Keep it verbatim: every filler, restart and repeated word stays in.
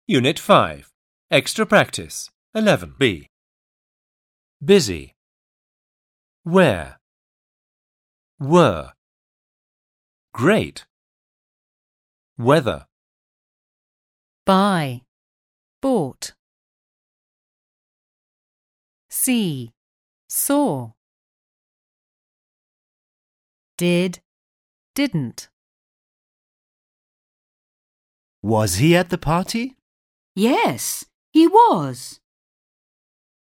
Unit five. Extra practice. eleven B. Busy. Where. Were. Great. Weather. Buy. Bought. See. Saw. Did. Didn't. Was he at the party? Yes, he was.